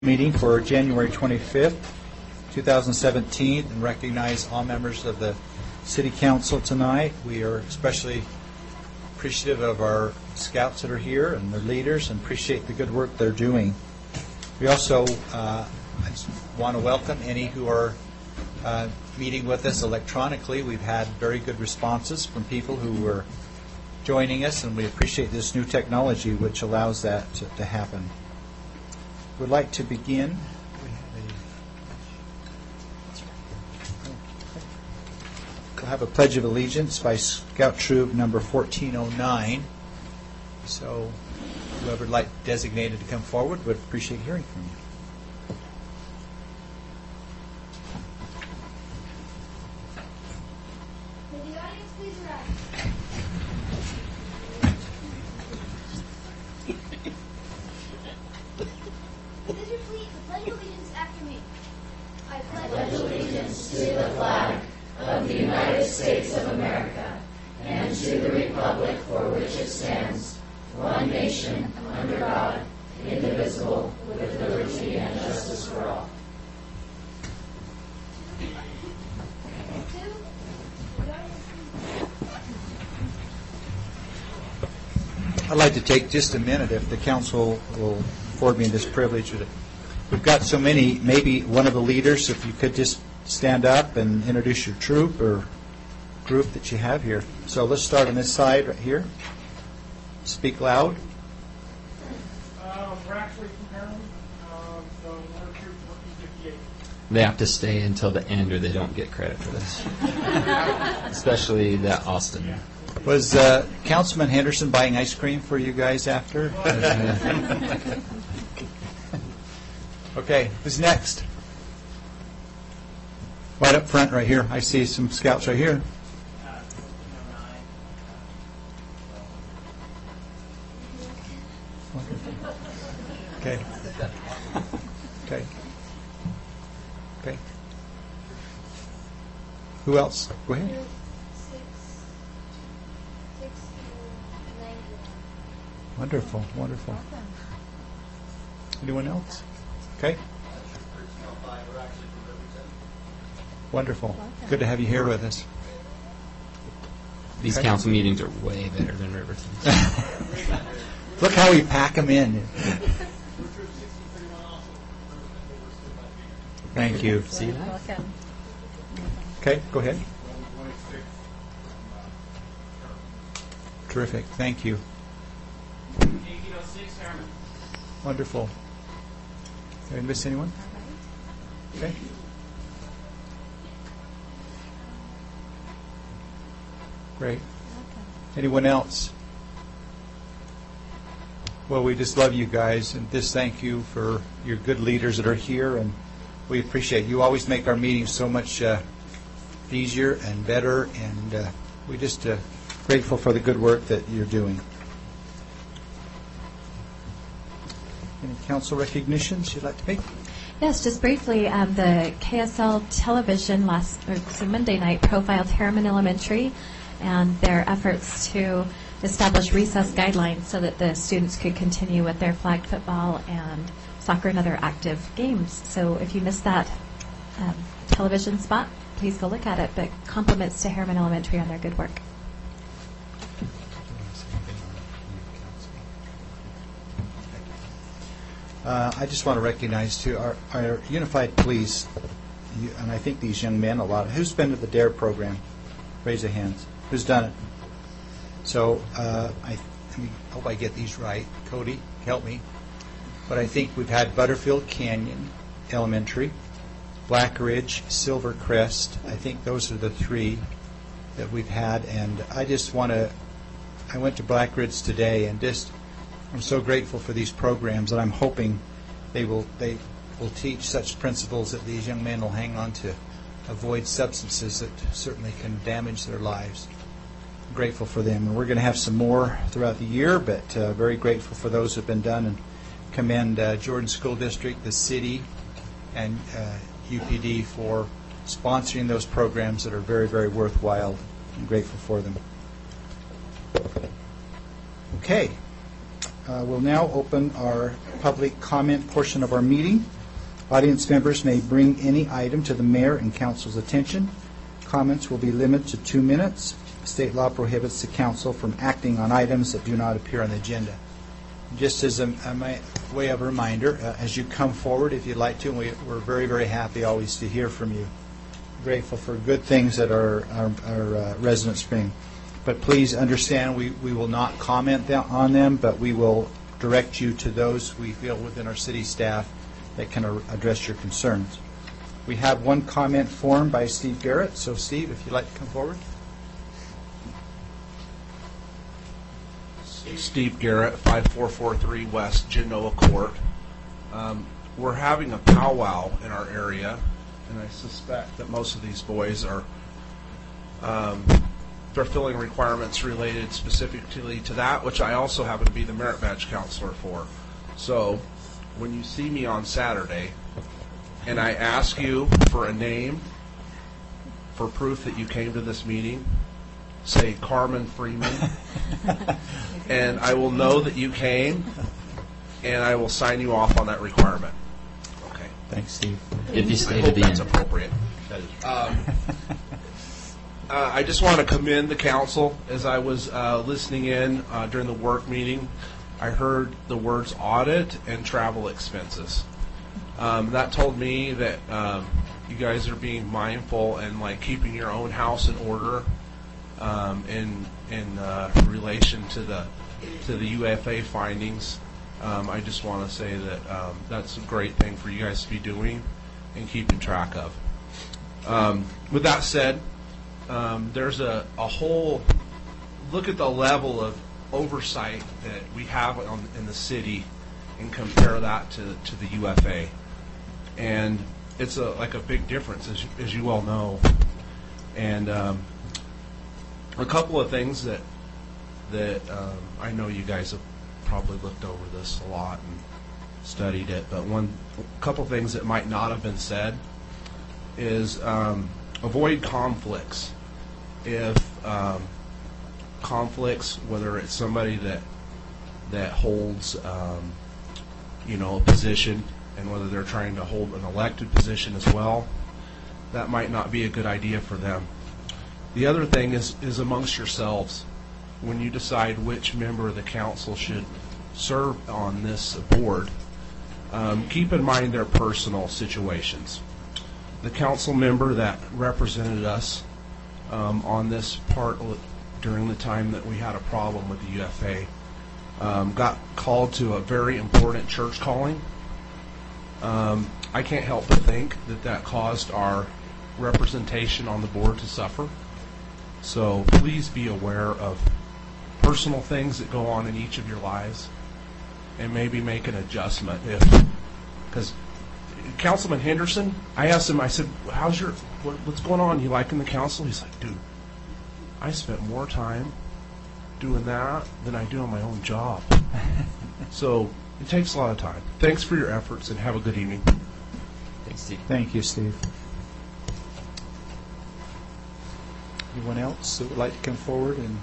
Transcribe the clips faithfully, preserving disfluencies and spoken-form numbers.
Meeting for January twenty-fifth, two thousand seventeen, and recognize all members of the City Council tonight. We are especially appreciative of our scouts that are here and their leaders and appreciate the good work they're doing. We also uh, I just want to welcome any who are uh, meeting with us electronically. We've had very good responses from people who were joining us, and we appreciate this new technology which allows that to, to happen. Would like to begin. We'll have a Pledge of Allegiance by Scout Troop number fourteen oh nine. So whoever would like designated to come forward would appreciate hearing from you. Will the audience please rise? Please repeat the Pledge of Allegiance after me. I pledge allegiance to the flag of the United States of America and to the republic for which it stands, one nation, under God, indivisible, with liberty and justice for all. Two. Will the audience please I'd like to take just a minute, if the council will afford me this privilege. We've got so many, maybe one of the leaders, if you could just stand up and introduce your troop or group that you have here. So let's start on this side right here. Speak loud. Um, we're actually from Maryland, um, so we're troop fourteen fifty-eight. They have to stay until the end or they don't get credit for this. Especially that Austin. Was uh, Councilman Henderson buying ice cream for you guys after? Okay, who's next? Right up front right here. I see some scouts right here. Okay. Okay. Okay. Who else? Go ahead. Six. Six. Ninety-one. Wonderful, wonderful. Anyone else? Okay. Wonderful. Good to have you here with us. These Okay. council meetings are way better than Riverton's. Look how we pack them in. Thank you. See that? Okay, go ahead. Terrific. Thank you. eighteen oh six, Herman. Wonderful. Did I miss anyone? Okay. Great. Anyone else? Well, we just love you guys, and just thank you for your good leaders that are here, and we appreciate you. Always make our meetings so much uh, easier and better, and uh, we just uh, grateful for the good work that you're doing. Any council recognitions you'd like to make? Yes, just briefly, um, the K S L television last or so Monday night profiled Harriman Elementary and their efforts to establish recess guidelines so that the students could continue with their flag football and soccer and other active games. So if you missed that um, television spot, please go look at it. But compliments to Harriman Elementary on their good work. Uh, I just want to recognize, too, our, our Unified Police, you, and I think these young men, a lot. Who's been to the DARE program? Raise your hands. Who's done it? So uh, I, I mean, hope I get these right. Cody, help me. But I think we've had Butterfield Canyon Elementary, Black Ridge, Silvercrest. I think those are the three that we've had. And I just want to, I went to Black Ridge today, and just I'm so grateful for these programs, and I'm hoping they will they will teach such principles that these young men will hang on to, avoid substances that certainly can damage their lives. I'm grateful for them, and we're going to have some more throughout the year, but uh, very grateful for those who have been done, and commend uh, Jordan School District, the city, and uh, U P D for sponsoring those programs that are very, very worthwhile. I'm grateful for them. Okay. uh, we'll now open our public comment portion of our meeting. Audience members may bring any item to the mayor and council's attention. Comments will be limited to two minutes. State law prohibits the council from acting on items that do not appear on the agenda. Just as a, a my, way of a reminder, uh, as you come forward, if you'd like to, and we, we're very, very happy always to hear from you. Grateful for good things that our, our, our uh, residents bring. But please understand, we, we will not comment th- on them, but we will direct you to those we feel within our city staff that can ar- address your concerns. We have one comment form by Steve Garrett. So, Steve, if you'd like to come forward. Steve Garrett, five four four three West Genoa Court. Um, we're having a powwow in our area, and I suspect that most of these boys are um, fulfilling requirements related specifically to that, which I also happen to be the merit badge counselor for. So when you see me on Saturday and I ask you for a name for proof that you came to this meeting, say Carmen Freeman, and I will know that you came, and I will sign you off on that requirement. Okay. Thanks, Steve. If you I stay to hope the that's end. appropriate. Um, uh, I just want to commend the council. As I was uh, listening in uh, during the work meeting, I heard the words audit and travel expenses. Um, that told me that um, you guys are being mindful and like keeping your own house in order um, in in uh, relation to the to the U F A findings. Um, I just want to say that um, that's a great thing for you guys to be doing and keeping track of. Um, with that said, um, there's a, a whole look at the level of oversight that we have on, in the city and compare that to, to the U F A. And it's a, like a big difference, as you, as you all know. And um, a couple of things that that um, I know you guys have probably looked over this a lot and studied it, but one a couple of things that might not have been said is um, avoid conflicts. If um, conflicts, whether it's somebody that that holds um, you know, a position, and whether they're trying to hold an elected position as well, that might not be a good idea for them. The other thing is, is amongst yourselves. When you decide which member of the council should serve on this board, um, keep in mind their personal situations. The council member that represented us um, on this part during the time that we had a problem with the U F A um, got called to a very important church calling. Um, I can't help but think that that caused our representation on the board to suffer. So please be aware of personal things that go on in each of your lives and maybe make an adjustment. If because Councilman Henderson, I asked him, I said, how's your, what, what's going on? You liking the council? He's like, dude, I spent more time doing that than I do on my own job. So it takes a lot of time. Thanks for your efforts and have a good evening. Thanks, Steve. Thank you, Steve. Anyone else that would like to come forward? And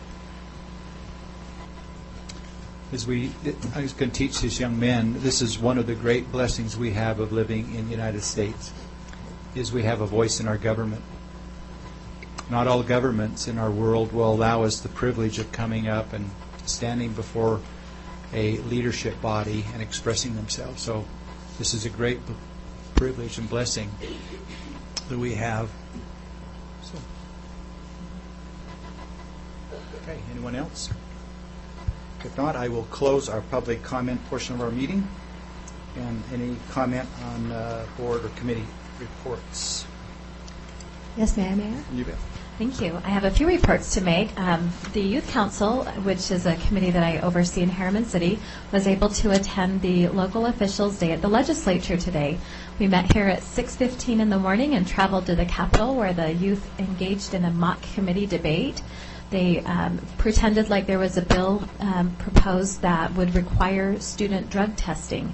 as we, I was going to teach these young men, this is one of the great blessings we have of living in the United States, is we have a voice in our government. Not all governments in our world will allow us the privilege of coming up and standing before a leadership body and expressing themselves. So this is a great b- privilege and blessing that we have. So, okay, anyone else? If not, I will close our public comment portion of our meeting. And any comment on uh, board or committee reports? Yes, may I, Mayor? You bet. Thank you. I have a few reports to make. Um, the Youth Council, which is a committee that I oversee in Harriman City, was able to attend the local officials' day at the legislature today. We met here at six fifteen in the morning and traveled to the Capitol, where the youth engaged in a mock committee debate. They um, pretended like there was a bill um, proposed that would require student drug testing.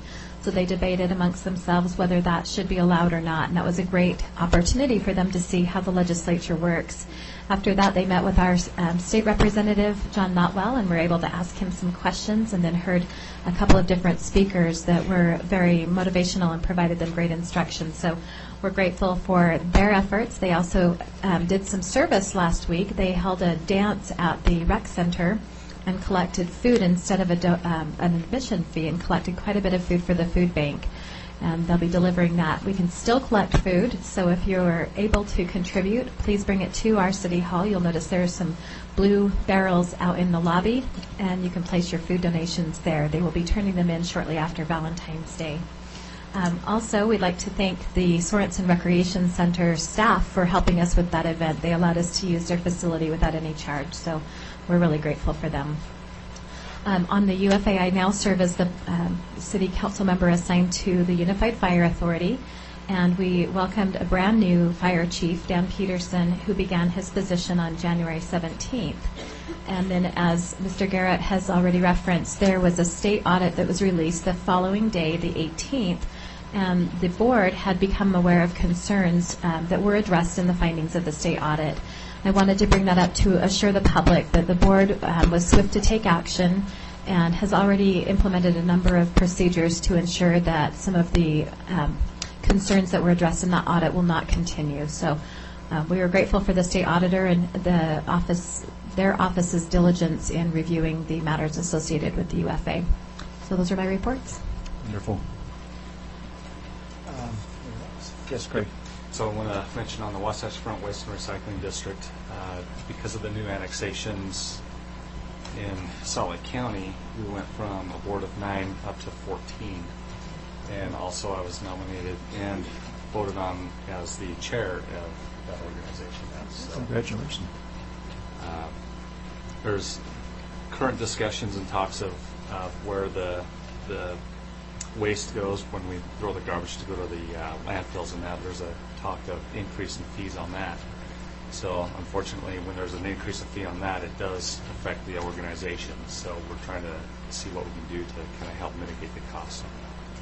So they debated amongst themselves whether that should be allowed or not, and that was a great opportunity for them to see how the legislature works. After that, they met with our um, state representative, John Notwell, and were able to ask him some questions, and then heard a couple of different speakers that were very motivational and provided them great instruction. So we're grateful for their efforts. They also um, did some service last week. They held a dance at the rec center and collected food instead of a do- um, an admission fee, and collected quite a bit of food for the food bank. And they'll be delivering that. We can still collect food, so if you're able to contribute, please bring it to our City Hall. You'll notice there are some blue barrels out in the lobby, and you can place your food donations there. They will be turning them in shortly after Valentine's Day. Um, also, we'd like to thank the Sorensen Recreation Center staff for helping us with that event. They allowed us to use their facility without any charge, so we're really grateful for them. Um, on the U F A, I now serve as the um, city council member assigned to the Unified Fire Authority, and we welcomed a brand new fire chief, Dan Peterson, who began his position on January seventeenth. And then, as Mister Garrett has already referenced, there was a state audit that was released the following day, the eighteenth, and the board had become aware of concerns um, that were addressed in the findings of the state audit. I wanted to bring that up to assure the public that the board um, was swift to take action and has already implemented a number of procedures to ensure that some of the um, concerns that were addressed in that audit will not continue. So uh, we are grateful for the state auditor and the office, their office's diligence in reviewing the matters associated with the U F A. So those are my reports. Wonderful. Um, yes, Craig. So I want to mention on the Wasatch Front Waste and Recycling District, uh, because of the new annexations in Salt Lake County, we went from a board of nine up to fourteen. And also I was nominated and voted on as the chair of that organization. So, Congratulations. uh, there's current discussions and talks of uh, where the the waste goes when we throw the garbage to go to the uh, landfills, and that there's a talk of increase in fees on that. So unfortunately, when there's an increase in fee on that, it does affect the organization. So we're trying to see what we can do to kind of help mitigate the costs on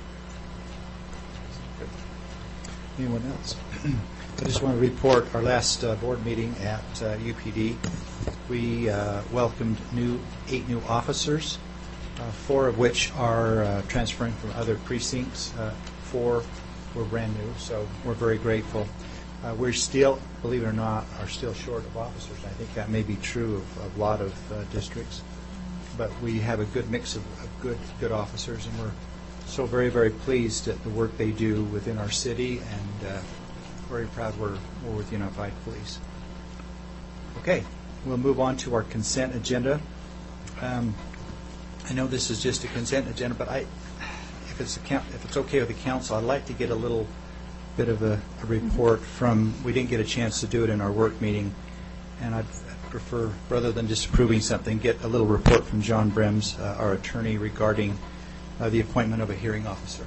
that. Good. Anyone else? I just want to report our last uh, board meeting at uh, U P D. We uh, welcomed new eight new officers, uh, four of which are uh, transferring from other precincts. Uh, four were brand new, so we're very grateful. Uh, we're still, believe it or not, are still short of officers. I think that may be true of, of a lot of uh, districts, but we have a good mix of, of good good officers, and we're so very, very pleased at the work they do within our city, and uh, very proud we're, we're with Unified Police. Okay, we'll move on to our consent agenda. Um, I know this is just a consent agenda, but I, if it's a, if it's okay with the council, I'd like to get a little bit of a, a report from, we didn't get a chance to do it in our work meeting, and I'd prefer, rather than just approving something, get a little report from John Brems, uh, our attorney, regarding uh, the appointment of a hearing officer.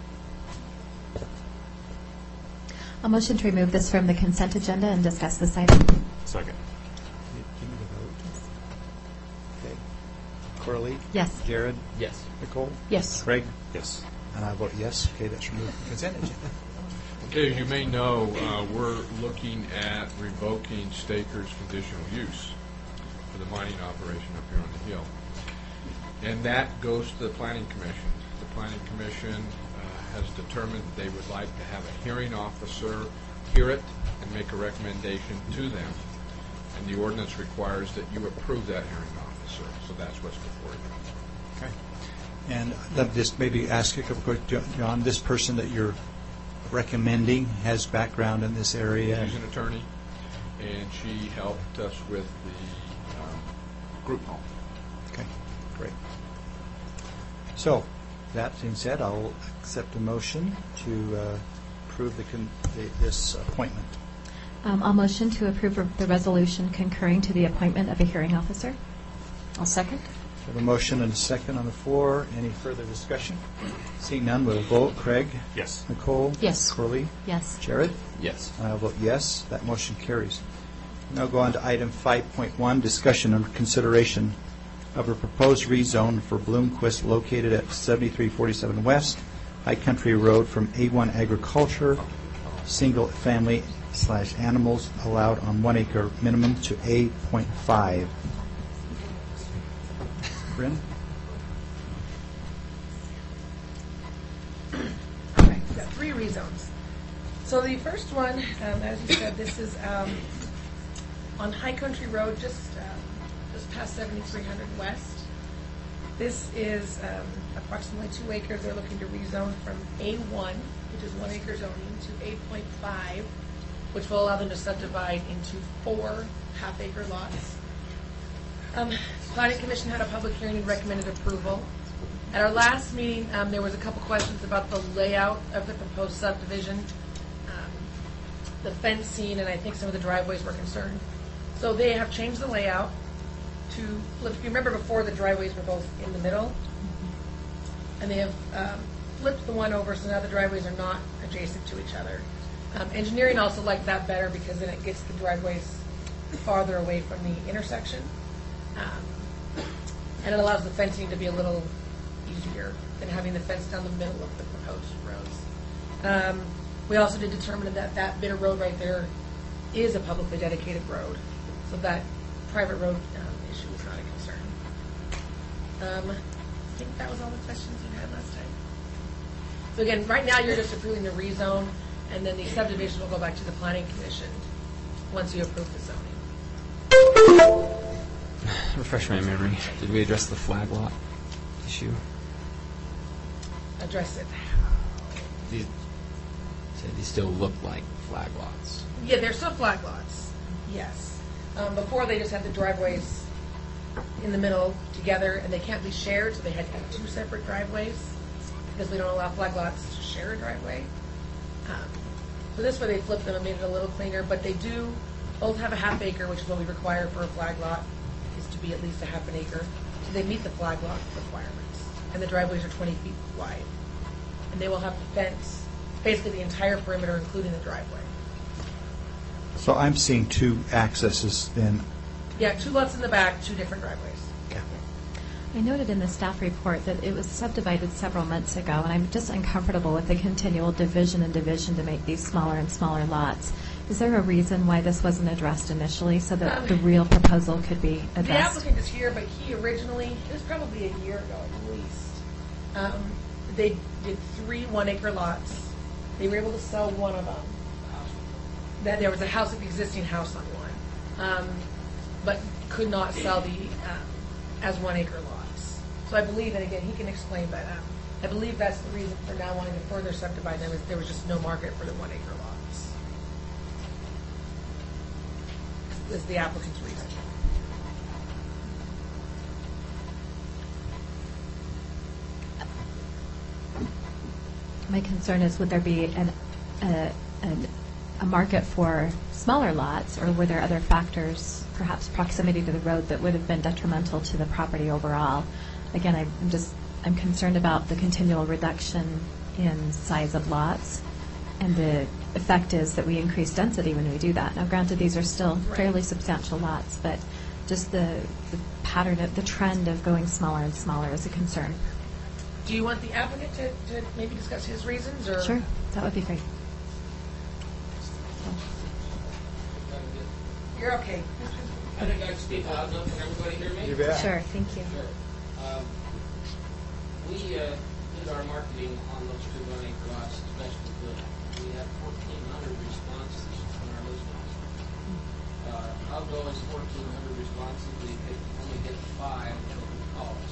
A motion to remove this from the consent agenda and discuss this item. Second. Give me the vote. Okay. Coralie? Yes. Jared? Yes. Nicole? Yes. Craig? Yes. And I vote yes. Okay, that's removed from the consent agenda. Okay, as you may know, uh, we're looking at revoking Staker's conditional use for the mining operation up here on the hill. And that goes to the Planning Commission. The Planning Commission uh, has determined they would like to have a hearing officer hear it and make a recommendation to them. And the ordinance requires that you approve that hearing officer. So that's what's before you. Okay. And let me just maybe ask you a couple quick, John, this person that you're recommending has background in this area? She's an attorney, and she helped us with the um, group home. Okay, great. So, that being said, I'll accept a motion to uh, approve the, con- the this appointment. Um, I'll motion to approve the resolution concurring to the appointment of a hearing officer. I'll second. We have a motion and a second on the floor. Any further discussion? Seeing none, we'll vote. Craig? Yes. Nicole? Yes. Coralie? Yes. Jared? Yes. I'll vote yes. That motion carries. Now go on to item five point one, discussion and consideration of a proposed rezone for Bloomquist located at seventy-three forty-seven West, High Country Road from A one agriculture, single family slash animals allowed on one acre minimum to A point five. Bryn? Okay, we've got three rezones. So the first one, um, as you said, this is um, on High Country Road, just um, just past seventy-three hundred West. This is um, approximately two acres. They're looking to rezone from A one, which is one acre zoning, to eight point five, which will allow them to subdivide into four half-acre lots. Um, Planning Commission had a public hearing and recommended approval. At our last meeting, um, there was a couple questions about the layout of the proposed subdivision, um, the fencing, and I think some of the driveways were concerned. So they have changed the layout to, if you remember before, the driveways were both in the middle, and they have um, flipped the one over, so now the driveways are not adjacent to each other. Um, engineering also liked that better because then it gets the driveways farther away from the intersection. Um, and it allows the fencing to be a little easier than having the fence down the middle of the proposed roads. Um, we also did determine that that bit of road right there is a publicly dedicated road, so that private road um, issue is not a concern. Um, I think that was all the questions you had last time. So again, right now you're just approving the rezone, and then the subdivision will go back to the Planning Commission once you approve the zoning. Refresh my memory. Did we address the flag lot issue? Address it. These, so these still look like flag lots. Yeah, they're still flag lots, yes. Um, before, they just had the driveways in the middle together, and they can't be shared, so they had to have two separate driveways, because we don't allow flag lots to share a driveway. Um, so this way they flipped them and made it a little cleaner, but they do both have a half acre, which is what we require for a flag lot, is to be at least a half an acre. So they meet the flag lot requirements, and the driveways are twenty feet wide. And they will have to fence basically the entire perimeter, including the driveway. So I'm seeing two accesses then. Yeah, two lots in the back, two different driveways. I noted in the staff report that it was subdivided several months ago, and I'm just uncomfortable with the continual division and division to make these smaller and smaller lots. Is there a reason why this wasn't addressed initially, so that Um, the real proposal could be The addressed? applicant is here, but he originally, it was probably a year ago at least, um, they did three one-acre lots. They were able to sell one of them. That there was a house, an existing house on one, um, but could not sell the um, as one-acre lots. So I believe, and again, he can explain, but um, I believe that's the reason for now wanting to further subdivide them, is there was just no market for the one-acre lots. Is the applicant's reason. My concern is, would there be an, a, an, a market for smaller lots, or were there other factors, perhaps proximity to the road, that would have been detrimental to the property overall? Again, I'm I'm just, I'm concerned about the continual reduction in size of lots, and the effect is that we increase density when we do that. Now, granted, these are still Right. fairly substantial lots, but just the, the pattern of, the trend of going smaller and smaller is a concern. Do you want the applicant to, to maybe discuss his reasons, or? Sure, that would be great. You're okay. I think I can speak loud enough. Can everybody hear me? You bet. Sure, thank you. Sure. Um, we uh, did our marketing on those two one acre lots, especially good. We had fourteen hundred responses on our listings. Uh, of those fourteen hundred responses, we could only get five total calls.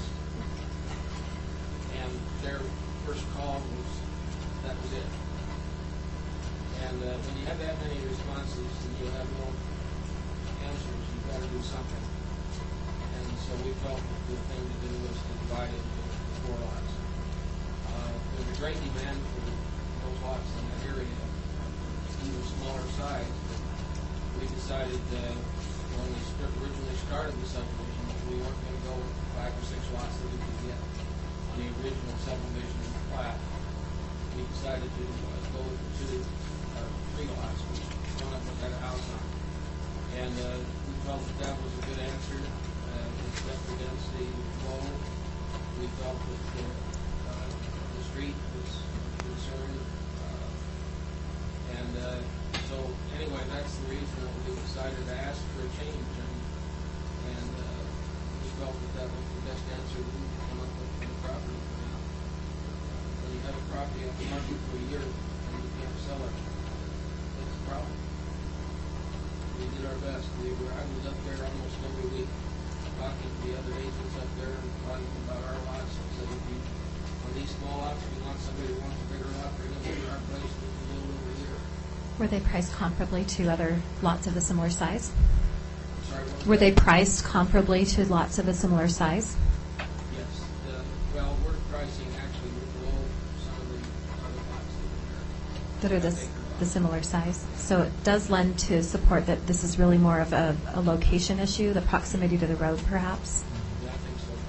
And their first call was, that was it. And uh, when you have that many responses and you have no answers, you've got to do something. And so we felt that the thing to do was to divide it into four lots. Uh, there's a great demand for those lots in that area, even smaller size. But we decided uh, when we st- originally started the subdivision that we weren't going to go with five or six lots that we could get on the original subdivision plat. We decided to uh, go with the two, uh, three lots, which one of them had a house on. And uh, we felt that that was a good answer. Uh, the septic density was low. We felt that the, uh, the street was concern. Uh, and uh, so, anyway, that's the reason that we decided to ask for a change. And, and uh, we felt that that was the best answer we could come up with for the property for now. Uh, when you have a property on the market for a year and you can't sell it, that's a problem. We did our best. We were, I was up there almost every week talking to the other agents up there and talking about our lots. And said, if you, on these small lots, if you want somebody who wants a bigger lot, bring them over to our place, we can do it over here. Were they priced comparably to other lots of a similar size? I'm sorry, what was Were they that? priced comparably to lots of a similar size? Yes. The, well, we're pricing actually below some of the other lots that are there. That are this, the similar size. So it does lend to support that this is really more of a, a location issue, the proximity to the road, perhaps. Yeah, I think so.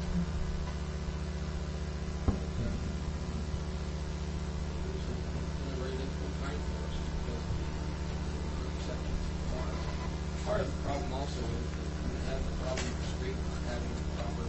It was a, a very difficult time for us because of the acceptance of the laws. Part of the problem also is that we have the problem with the street not having proper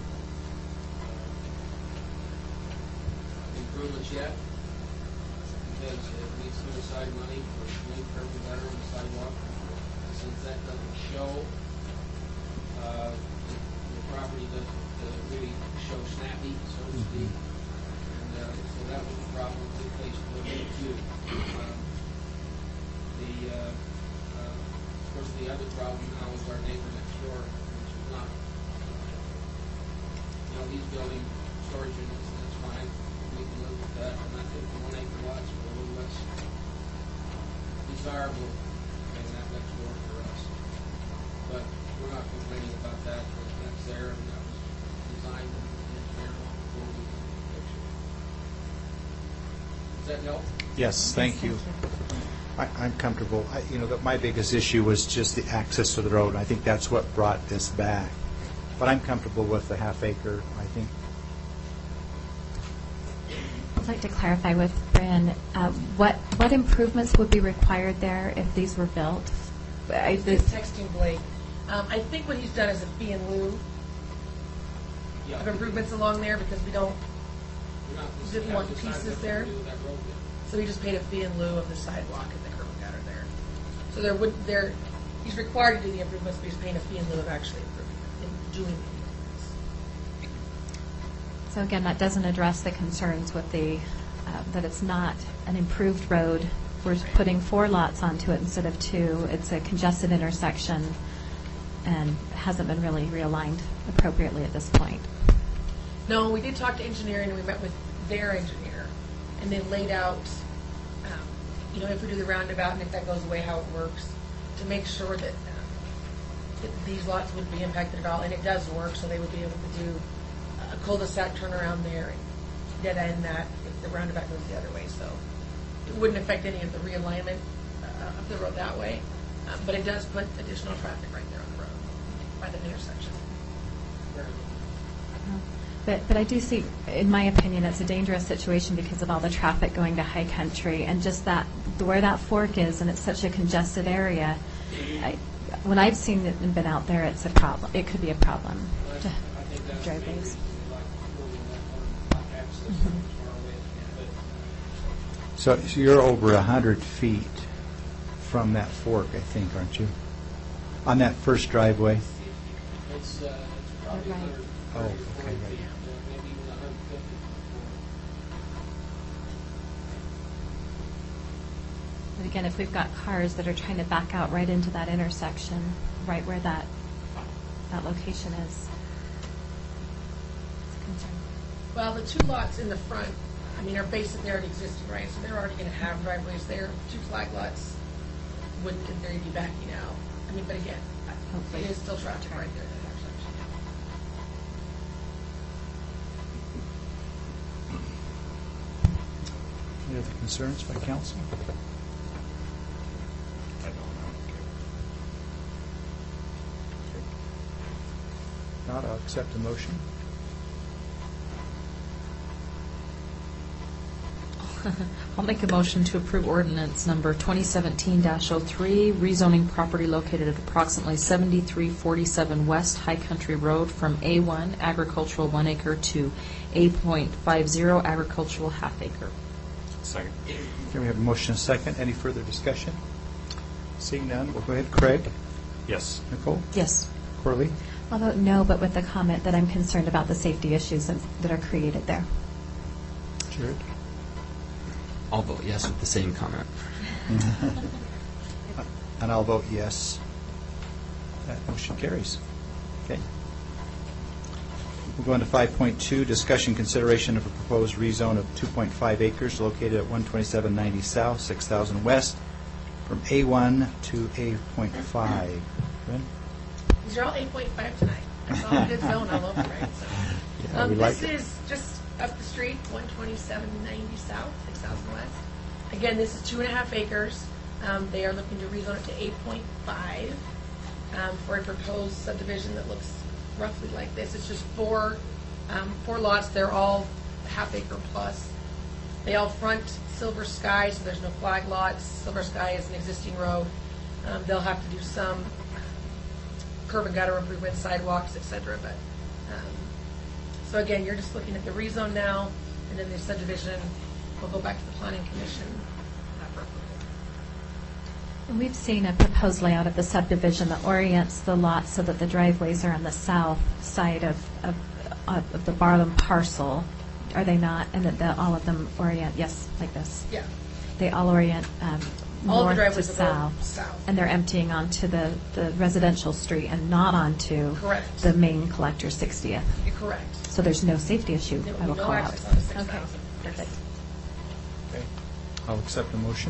uh, improvements yet. Because it needs to aside money for new curb and gutter and sidewalk. And since that doesn't show, uh, the, the property doesn't uh, really show snappy, so to speak. And uh, so that was the problem we faced with it too. Um, the, uh, uh, of course, the other problem now is our neighbor next door, which is not, uh, you know, he's building storage units, and that's fine. We can live with that, and I think the one acre lots were a little less desirable than that next door for us. But we're not complaining about that, because that's there, and that was designed and engineered before we did the picture. Does that help? Yes, thank you. I, I'm comfortable. I, you know, that my biggest issue was just the access to the road. and I think that's what brought this back. But I'm comfortable with the half acre. I think. I'd like to clarify with Bryn, uh, what what improvements would be required there if these were built? I, He's texting Blake. Um, I think what he's done is a fee in lieu Yeah. of improvements along there because we don't, We're not Didn't haven't want decided pieces what to there? do with that road yet. so he just paid a fee in lieu of the sidewalk and the curb and gutter there. So there would, there, he's required to do the improvements, but he's paying a fee in lieu of actually improving, in doing the improvements. So again, that doesn't address the concerns with the, uh, that it's not an improved road. We're putting four lots onto it instead of two. It's a congested intersection and hasn't been really realigned appropriately at this point. No, we did talk to engineering, and we met with their engineer, and they laid out, um, you know, if we do the roundabout and if that goes away, how it works, to make sure that, um, that these lots wouldn't be impacted at all, and it does work, so they would be able to do a cul-de-sac turnaround there and dead end that if the roundabout goes the other way, so it wouldn't affect any of the realignment uh, of the road that way, um, but it does put additional traffic right there on the road by the intersection. But, but I do see, in my opinion, it's a dangerous situation because of all the traffic going to High Country and just that, where that fork is, and it's such a congested area. I, when I've seen it and been out there, it's a problem. It could be a problem Well, to I think that's the main driveways. reason we like moving that one access as far away as we can. So, so you're over a hundred feet from that fork, I think, aren't you? On that first driveway. It's, uh, it's probably Right. another Oh, thirty or okay, forty right. feet, uh, maybe even a hundred fifty. But again, if we've got cars that are trying to back out right into that intersection, right where that that location is, it's a concern. Well, the two lots in the front, I mean, are basically already existing, right? So they're already going to have driveways there. Two flag lots wouldn't, in theory, be backing out. I mean, but again, Hopefully. it is still traffic right there in that intersection. Any other concerns by council? Not, I'll accept the motion. I'll make a motion to approve ordinance number twenty seventeen dash oh three, rezoning property located at approximately seventy-three forty-seven West High Country Road from A one agricultural one acre to A point five zero agricultural half acre. Second. Okay, we have a motion and a second. Any further discussion? Seeing none, we'll go ahead. Craig? Yes. Nicole? Yes. Corley? I'll vote no, but with the comment that I'm concerned about the safety issues that that are created there. Jared? I'll vote yes with the same comment. And I'll vote yes. That motion carries. Okay. We'll go into five point two, discussion consideration of a proposed rezone of two point five acres located at one twenty-seven ninety South, six thousand West, from A one to A point five. Bryn? These are all eight point five tonight. That's all a good zone all over, right? So, Yeah, um, we like this it. is just up the street, one twenty-seven ninety South, six thousand West. Again, this is two and a half acres. Um, they are looking to rezone it to eight point five um, for a proposed subdivision that looks roughly like this. It's just four, um, four lots. They're all half acre plus. They all front Silver Sky, so there's no flag lots. Silver Sky is an existing road. Um, they'll have to do some curb and gutter improvements, sidewalks, et cetera. But um, so again, you're just looking at the rezone now, and then the subdivision will go back to the planning commission uh, for approval. And we've seen a proposed layout of the subdivision that orients the lots so that the driveways are on the south side of, of, of of the Barlam parcel. Are they not? And that the, all of them orient, yes, like this? Yeah. They all orient um, All of the north to driveways will go south. south. And they're emptying onto the, the residential street and not onto Correct. the main collector sixtieth. You're correct. So there's no safety issue, There will I be will no call out. access on the six Okay, thousand. perfect. Okay. I'll accept the motion.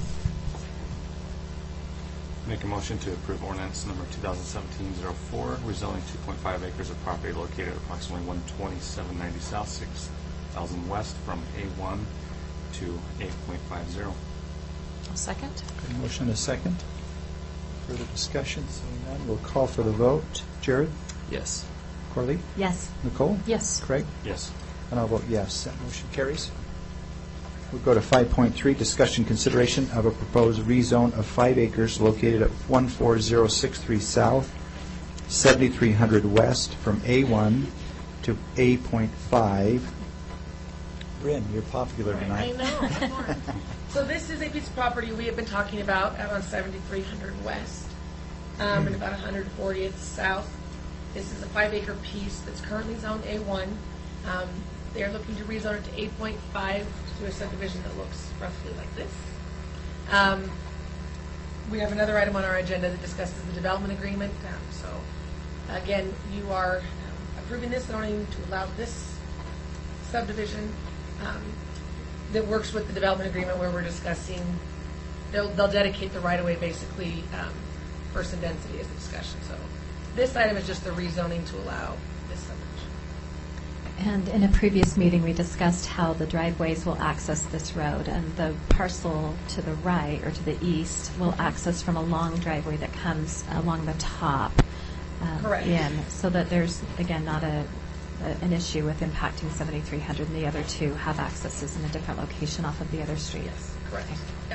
Make a motion to approve ordinance number two thousand seventeen oh four, rezoning two point five acres of property located at approximately one twenty-seven ninety South, six thousand West, from A one to eight point five zero. I'll second. Okay, motion and a second. Further discussion? Seeing none, we'll call for the vote. Jared? Yes. Corley? Yes. Nicole? Yes. Craig? Yes. And I'll vote yes. That motion carries. We'll go to five point three, discussion consideration of a proposed rezone of five acres located at one four zero six three South, seventy-three hundred West, from A one to A point five. Bryn, you're popular I tonight. know. come on. So this is a piece of property we have been talking about out on seventy-three hundred West um, and about one hundred fortieth South. This is a five-acre piece that's currently zoned A one. Um, They're looking to rezone it to eight point five to a subdivision that looks roughly like this. Um, We have another item on our agenda that discusses the development agreement. Um, So again, you are um, approving this, zoning to allow this subdivision um, that works with the development agreement where we're discussing, they'll, they'll dedicate the right-of-way basically um, first and density as a discussion. So this item is just the rezoning to allow this subdivision. And in a previous meeting, we discussed how the driveways will access this road, and the parcel to the right, or to the east, will access from a long driveway that comes along the top um, Correct. in, so that there's, again, not a, a- an issue with impacting seventy-three hundred, and the other two have accesses in a different location off of the other street. Yes, correct. Okay. Yep.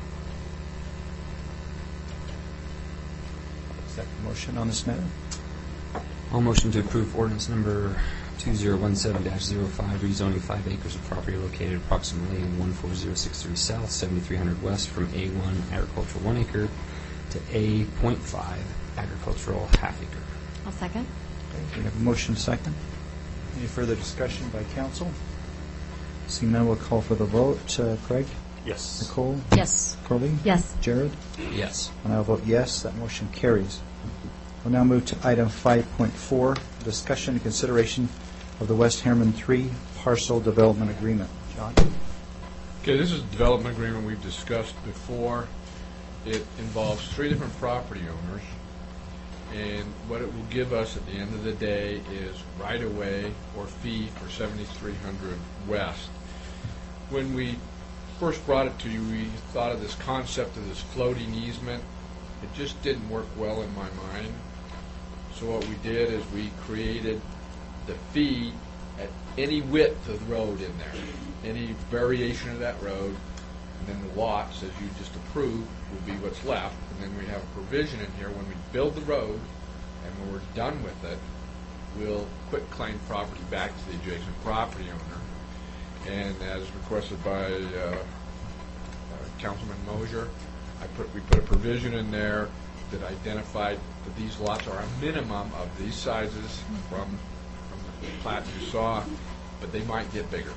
Accept the motion on this matter. I'll motion to approve ordinance number two zero one seven dash zero five, rezoning five acres of property located approximately in one four zero six three South, seventy-three hundred West, from A one agricultural one acre to A point five agricultural half acre. I'll second. Okay, we have a motion second. Any further discussion by council? Seeing none, we'll call for the vote. Uh, Craig? Yes. Nicole? Yes. Corley? Yes. Jared? Yes. And I'll vote yes. That motion carries. We'll now move to item five point four, discussion and consideration of the West Herman three parcel development agreement. John? Okay, this is a development agreement we've discussed before. It involves three different property owners, and what it will give us at the end of the day is right-of-way or fee for seventy-three hundred West. When we first brought it to you, we thought of this concept of this floating easement. It just didn't work well in my mind. So what we did is we created the fee at any width of the road in there, any variation of that road, and then the lots, as you just approved, will be what's left. And then we have a provision in here, when we build the road and when we're done with it, we'll quit claim property back to the adjacent property owner. And as requested by uh, uh, Councilman Mosier, I put, we put a provision in there that identified that these lots are a minimum of these sizes from, from the plat you saw, but they might get bigger.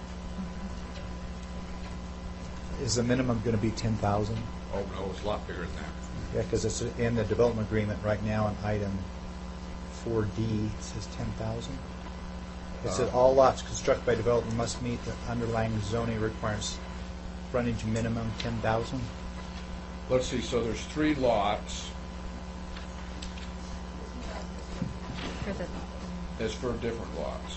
Is the minimum going to be ten thousand? Oh, no, it's a lot bigger than that. Yeah, because it's in the development agreement right now in item four D, it says ten thousand. It says Uh, all lots constructed by development must meet the underlying zoning requirements, frontage minimum ten thousand. Let's see, so there's three lots. For the- That's for different lots.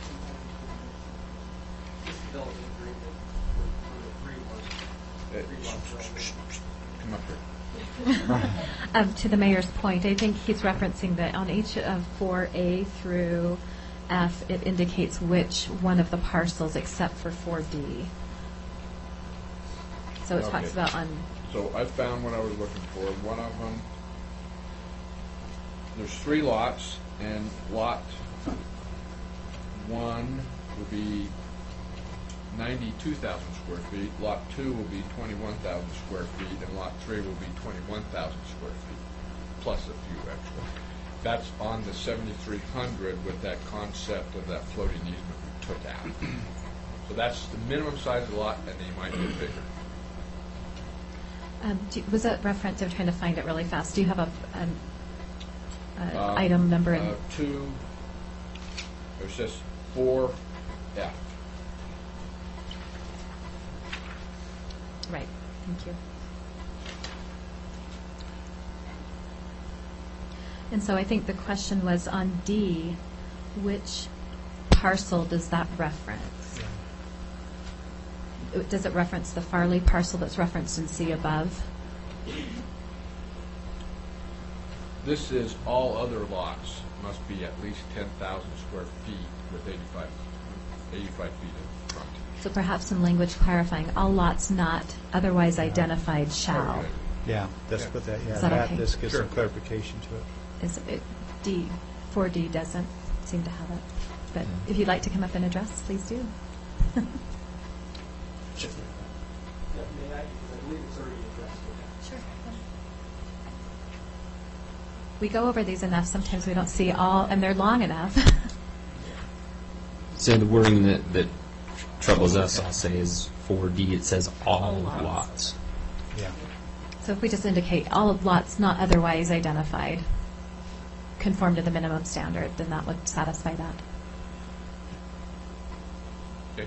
This development agreement for, for the three was, three lots. Come up here. Um, to the mayor's point, I think he's referencing that on each of four A through F, it indicates which one of the parcels except for four D. So it talks Okay. about on, So I found what I was looking for. One of them, there's three lots, and lot one will be ninety-two thousand square feet, lot two will be twenty-one thousand square feet, and lot three will be twenty-one thousand square feet, plus a few extra. That's on the seventy-three hundred with that concept of that floating easement we took out. So that's the minimum size of the lot, and they might get bigger. um, do, was that reference, I'm trying to find it really fast. Do you have a, an uh, Uh, item number in? uh, Two, it says four F. Right, thank you. And so I think the question was on D, which parcel does that reference? Uh, Does it reference the Farley parcel that's referenced in C above? This is all other lots must be at least ten thousand square feet with eighty-five, eighty-five feet of frontage. So perhaps some language clarifying, all lots not otherwise identified shall. Okay. Yeah, that's Yeah. what that, yeah, Is that that, okay? this gives Sure. some clarification to it. Is it D, four D doesn't seem to have it. But if you'd like to come up and address, please do. Yeah, may I, because I believe it's already addressed with that. Sure. We go over these enough, sometimes we don't see all, and they're long enough. So the wording that, that troubles us, I'll say, is four D, it says all lots. lots. Yeah. So if we just indicate all lots not otherwise identified conform to the minimum standard, then that would satisfy that. Okay.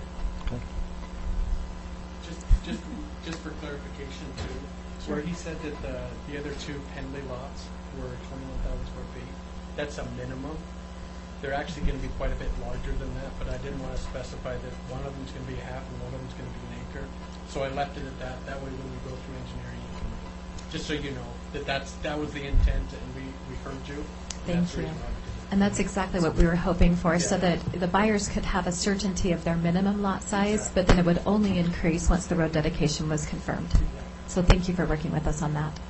Just, just, just for clarification too, where he said that the, the other two Penley lots were twenty-one thousand square feet, that's a minimum. They're actually gonna be quite a bit larger than that, but I didn't wanna specify that one of them's gonna be half and one of them's gonna be an acre. So I left it at that, that way when we go through engineering, you can, just so you know, that that's, that was the intent and we, we heard you. Thank That's the you. reason why we did it. And that's exactly what we were hoping for, so Yeah. that the buyers could have a certainty of their minimum lot size, but then it would only increase once the road dedication was confirmed. So thank you for working with us on that.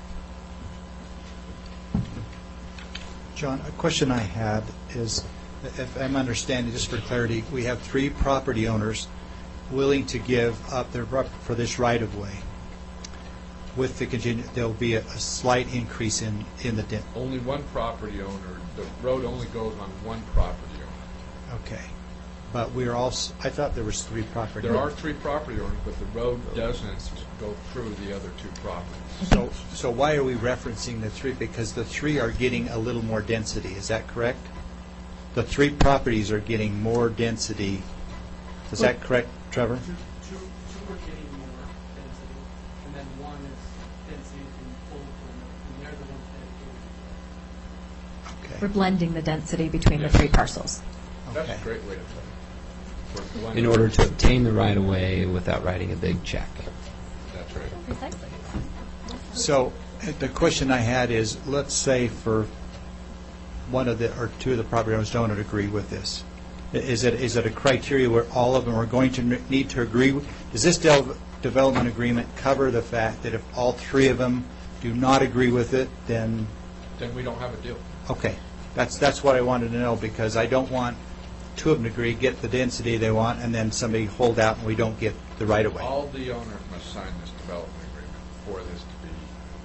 John, a question I had is, if I'm understanding, just for clarity, we have three property owners willing to give up their, prop- for this right-of-way. With the continu, there'll be a a slight increase in, in the dent. Only one property owner, the road only goes on one property owner. Okay. But we're also, I thought there was three property. There are three property owners, but the road doesn't go through the other two properties. So, so why are we referencing the three? Because the three are getting a little more density, is that correct? The three properties are getting more density. Is that correct, Trevor? Two, two, two are getting more density, and then one is density from full perimeter, and they're the ones dedicated. We're Okay. blending the density between the three parcels. That's Okay. a great way to put it. We're In blending. order to obtain the right-of-way without writing a big check. That's right. Precisely. So uh, the question I had is, let's say for one of the, or two of the property owners don't agree with this. I- Is it, is it a criteria where all of them are going to n- need to agree? with- Does this del- development agreement cover the fact that if all three of them do not agree with it, then, Then we don't have a deal. okay. That's, that's what I wanted to know, because I don't want two of them agree, get the density they want, and then somebody hold out and we don't get the right of way. All the owners must sign this development agreement for this to be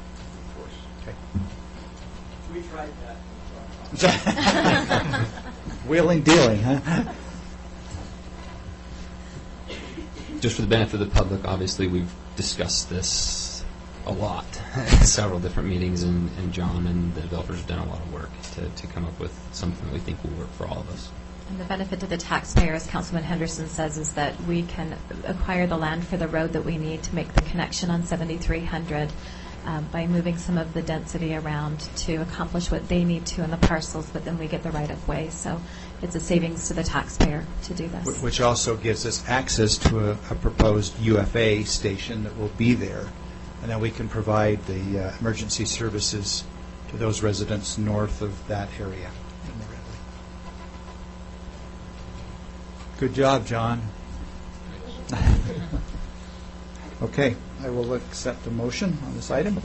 enforced. Okay. We tried that. Wheeling dealing, huh? Just for the benefit of the public, obviously, we've discussed this a lot at several different meetings, and, and John and the developers have done a lot of work to, to come up with something that we think will work for all of us. And the benefit to the taxpayer, as Councilman Henderson says, is that we can acquire the land for the road that we need to make the connection on seventy-three hundred um, by moving some of the density around to accomplish what they need to in the parcels, but then we get the right of way. So it's a savings to the taxpayer to do this. Wh- Which also gives us access to a, a proposed U F A station that will be there, and then we can provide the uh, emergency services to those residents north of that area. in the Redwood. Good job, John. Okay, I will accept a motion on this item.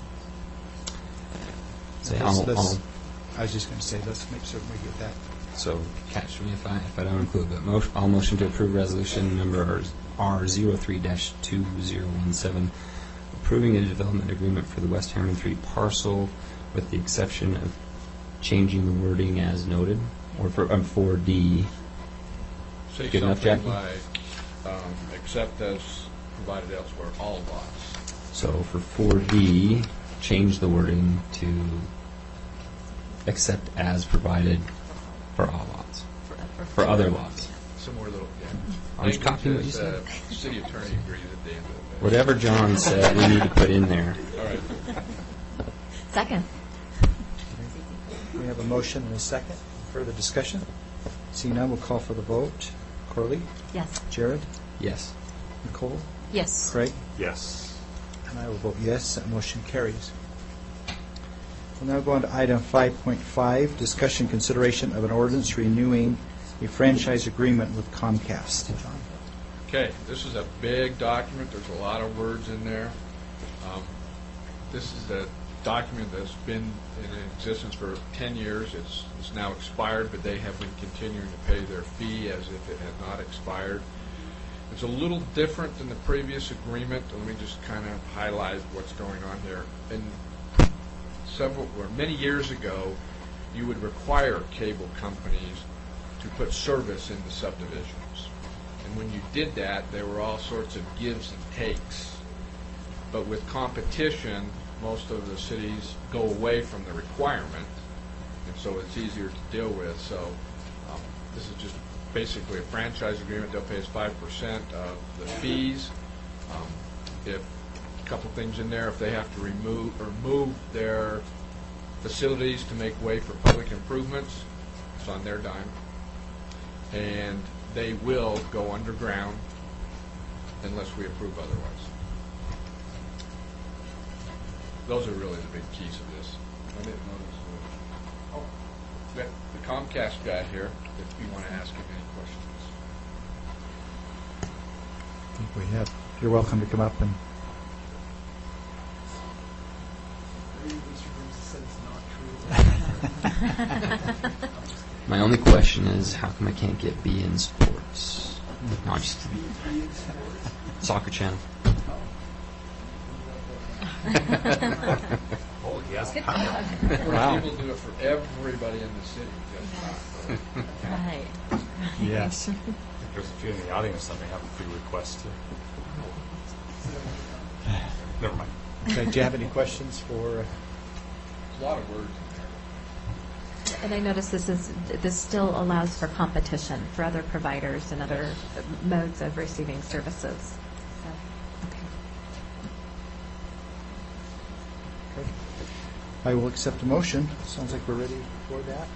Say, Let's- I'll- let's- I'll- I was just going to say, let's make certain we get that. So catch me if I if I don't include, but mo- I'll motion to approve resolution number R zero three dash two zero one seven, approving a development agreement for the West Harriman three parcel, with the exception of changing the wording as noted, or for um, for D. Say Good enough, something Jackie? like, um, except as provided elsewhere, all lots. So for four D, change the wording to except as provided for all lots, for other lots. Somewhere little, yeah. I'm just copying what you Language said. that, uh, City attorney agrees at the end of the day. Whatever John said, we need to put in there. All right. Second. We have a motion and a second. Further discussion? Seeing none, we'll call for the vote. Corley? Yes. Jared? Yes. Nicole? Yes. Craig? Yes. And I will vote yes. That motion carries. We'll now go on to item five point five, discussion consideration of an ordinance renewing a franchise agreement with Comcast. John? Okay, this is a big document. There's a lot of words in there. Um, This is a document that's been in existence for ten years. It's, it's now expired, but they have been continuing to pay their fee as if it had not expired. It's a little different than the previous agreement. Let me just kind of highlight what's going on here. And several, or many years ago, you would require cable companies to put service in the subdivisions. And when you did that, there were all sorts of gives and takes. But with competition, most of the cities go away from the requirement, and so it's easier to deal with. So um, this is just basically a franchise agreement. They'll pay us five percent of the fees. Um, if a couple things in there, if they have to remove or move their facilities to make way for public improvements, it's on their dime. And they will go underground unless we approve otherwise. Those are really the big keys of this. I didn't notice. uh, Oh, we got the Comcast guy here, if you want to ask him any questions. I think we have. You're welcome to come up and. My only question is, how come I can't get B in sports? No, I'm just kidding. Soccer channel. Oh, yes. Wow. People do it for everybody in the city. Just not. Right. Yes. There's a few in the audience that may have a free request too. Never mind. Okay, do you have any questions for? Uh, There's a lot of words in there. And I notice this is, this still allows for competition for other providers and other modes of receiving services. So, okay. okay. I will accept a motion. Sounds like we're ready for that.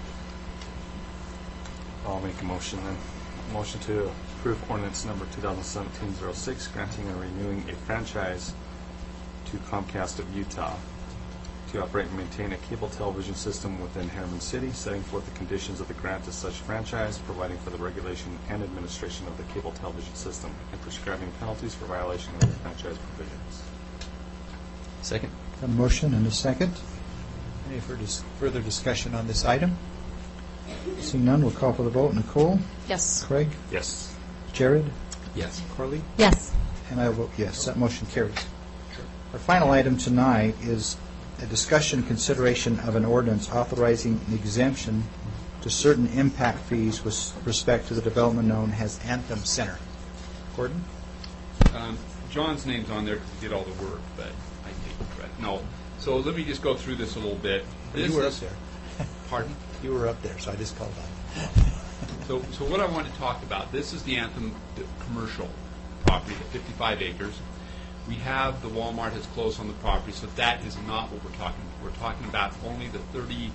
I'll make a motion then. Motion to approve ordinance number two thousand seventeen oh six, granting and renewing a franchise to Comcast of Utah to operate and maintain a cable television system within Harriman City, setting forth the conditions of the grant of such franchise, providing for the regulation and administration of the cable television system, and prescribing penalties for violation of the franchise provisions. Second. A motion and a second. Any further dis- further discussion on this item? Seeing none, we'll call for the vote. Nicole? Yes. Craig? Yes. Jared? Yes. Carly? Yes. And I vote yes. That motion carries. Our final item tonight is a discussion consideration of an ordinance authorizing an exemption to certain impact fees with respect to the development known as Anthem Center. Gordon? Um, John's name's on there because he did all the work, but I take the credit. No. So let me just go through this a little bit. This You were up is- there. Pardon? You were up there, so I just called on. So, so what I want to talk about, this is the Anthem d- commercial property, the fifty-five acres. We have, the Walmart has closed on the property, so that is not what we're talking about. We're talking about only the thirty-two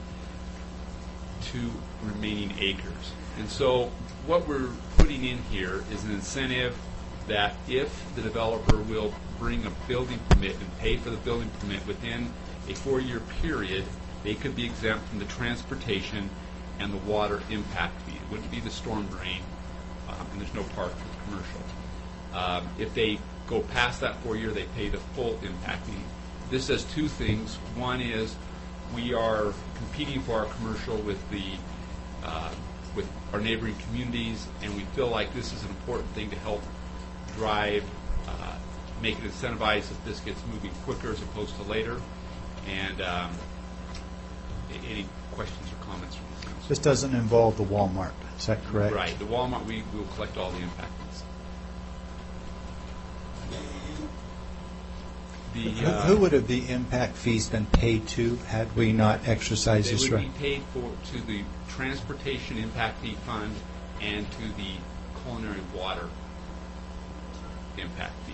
remaining acres. And so what we're putting in here is an incentive that if the developer will bring a building permit and pay for the building permit within a four-year period, they could be exempt from the transportation and the water impact fee. It wouldn't be the storm drain, um, and there's no park for commercial. Um, if they go past that four year, they pay the full impact fee. This does two things. One is we are competing for our commercial with the uh, with our neighboring communities, and we feel like this is an important thing to help drive, uh, make it incentivized that this gets moving quicker as opposed to later. And um, a- any questions or comments from the council? This doesn't involve the Walmart, is that correct? Right. The Walmart, we will collect all the impact fees. The, Who uh, who would have the impact fees been paid to had we not exercised They this would right? be paid for to the Transportation Impact Fee Fund and to the Culinary Water Impact Fee.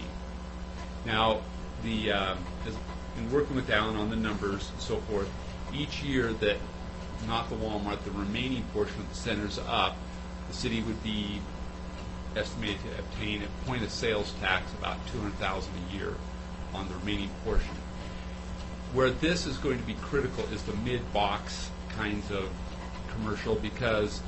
Now, the um, as, in working with Alan on the numbers and so forth, each year that not the Walmart, the remaining portion of the center's up, the city would be estimated to obtain a point of sales tax about two hundred thousand dollars a year on the remaining portion. Where this is going to be critical is the mid-box kinds of commercial, because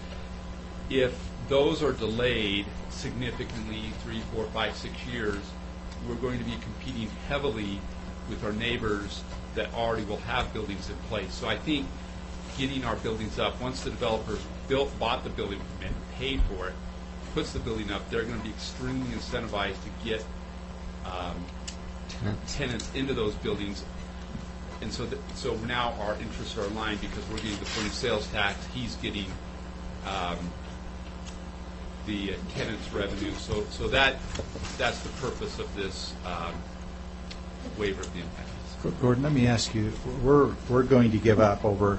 if those are delayed significantly, three, four, five, six years, we're going to be competing heavily with our neighbors that already will have buildings in place. So I think getting our buildings up, once the developers built, bought the building permit, paid for it, puts the building up, they're going to be extremely incentivized to get um, Tenants. tenants into those buildings. And so, th- so now our interests are aligned because we're getting the point of sales tax, he's getting um, the uh, tenants' revenue. So, so that that's the purpose of this um, waiver of the impact fees. Gordon, let me ask you, we're, we're going to give up over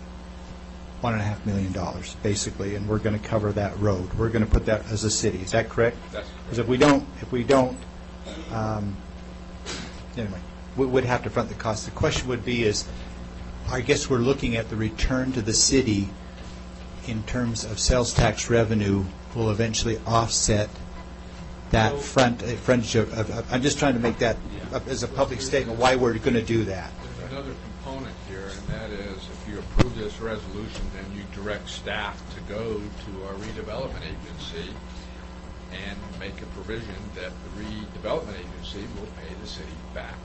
one and a half million dollars, basically, and we're going to cover that road. We're going to put that as a city. Is that correct? That's Because if we don't, if we don't, um, anyway, we would have to front the cost. The question would be is, I guess we're looking at the return to the city in terms of sales tax revenue will eventually offset that So- front, uh, frontage of, of, of- I'm just trying to make that Yeah. up as a public statement, why we're going to do that. There's another component here, and that is, if you approve this resolution, then you direct staff to go to our redevelopment agency and make a provision that the redevelopment agency will pay the city back.